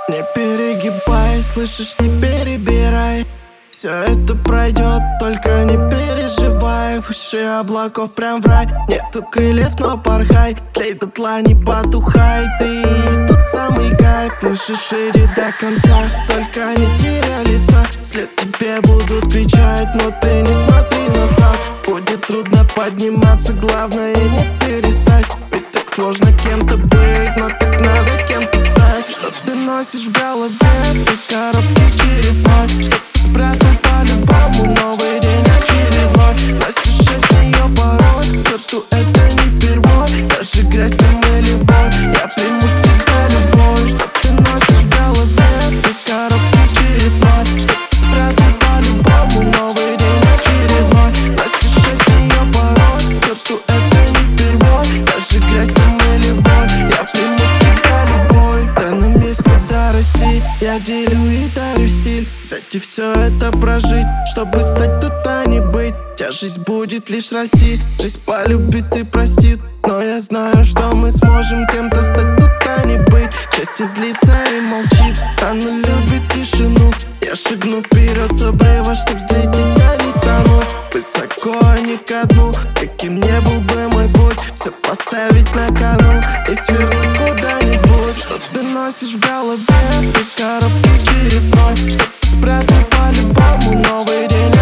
Не перегибай, слышишь, не перебирай. Все это пройдет, только не переживай. Выше облаков прям в рай. Нету крыльев, но порхай. Тлей дотла, не потухай. Ты и есть тот самый кайф. Слышишь, шире до конца, только не теряй лица. Вслед тебе будут кричать, но ты не смотри назад. Будет трудно подниматься, главное не перестать. Ведь так сложно кем-то быть, но так надо кем-то стать. Что ты носишь в голове, ты коробки черепа. Что ты спрятал по-любому, новый день очередной. Носишь от нее порой, черту это не впервой. Даже грязь там и любовь, я приму тебя любовь. Что ты носишь в голове, ты коробки черепа. Что ты спрятал по-любому, новый день очередной. Носишь от нее порой, черту это не впервой. Даже грязь там и любовь, я приму тебя любовь. Да нам есть куда расти, я делю и дарю стиль. Кстати, все это прожить, чтобы стать тут, а не быть. Тяжесть будет лишь расти, жизнь полюбит и простит. Но я знаю, что мы сможем кем-то стать тут, а не быть. Счастье злится и молчит, оно любит тишину. Я шагну вперед с обрыва, чтоб взлететь, а не тонуть. Высоко, а не ко дну, каким не был бы мой путь. Все поставить на кону и свернуть куда-нибудь. Что ты носишь в голове, ты коробки черепной. Что ты спрятал по-любому, новый день